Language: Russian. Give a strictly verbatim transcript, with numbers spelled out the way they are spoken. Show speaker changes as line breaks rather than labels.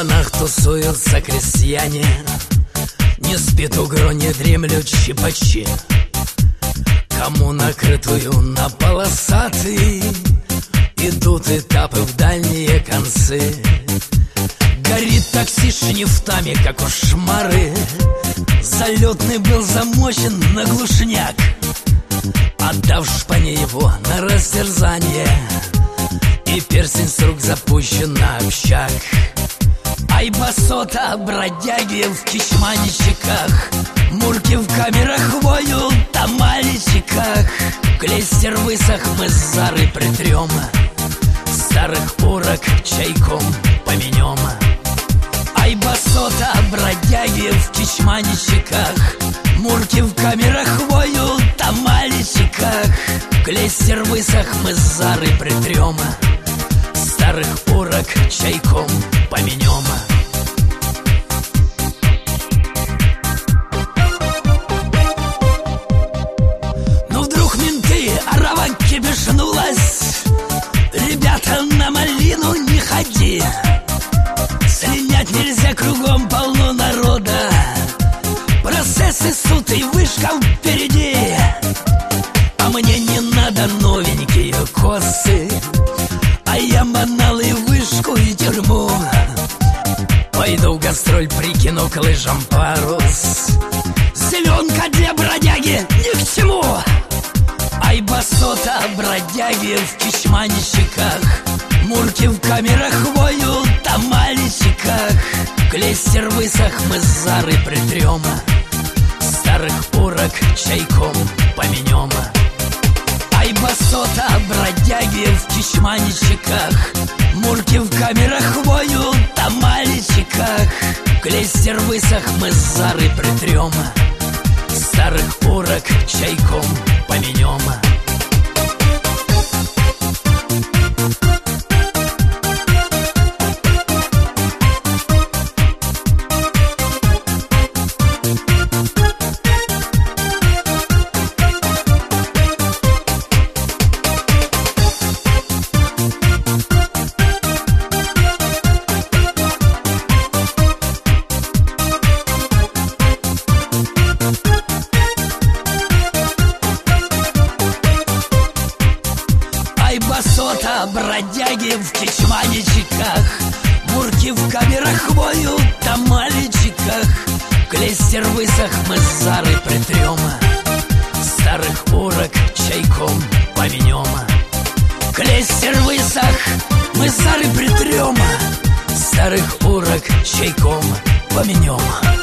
кабанах тусуются крестьяне, не спит угро, не дремлют щипачи. Кому накрытую на полосатый идут этапы в дальние концы. Горит такси шнифтами, как у шмары. Залетный был замочен на глушняк, отдав шпане его на растерзание, и перстень с рук запущен на общак. Ай, басота, бродяги в кичманичиках, мурки в камерах воют, тамаличиках. Клейстер высох, мы с Зарой притрем, старых урок чайком поменем. Ай, басота, бродяги в кичманичиках, мурки в камерах воют, тамаличиках. Клейстер высох, мы с Зарой притрем, старых урок чайком поменем. Но вдруг менты, арава кипишнулась: ребята, на малину не ходи, слинять нельзя, кругом полно народа, процессы, суд и вышка впереди. А мне не надо новенькие косы, а я манал и вышку, и тюрьму. Пойду в гастроль, прикину к лыжам парус. Зеленка для бродяги ни к чему. Ай, басота, бродяги в кичманичиках, мурки в камерах воют, тамаличиках. Клейстер высох, мы с Зарой притрем, старых урок чайком поменем. Ай, басота, бродяги в кичманичиках, мурки в камерах воют, тамаличиках. Клейстер высох, мы с Зарой притрем, старых урок чайком поменем. Басота, бродяги в кичманичиках, мурки в камерах воют, тамаличиках. Клейстер высох, мы с Зарой притрем, старых урок чайком поменем. Клейстер высох, мы с Зарой притрем, старых урок чайком поменем.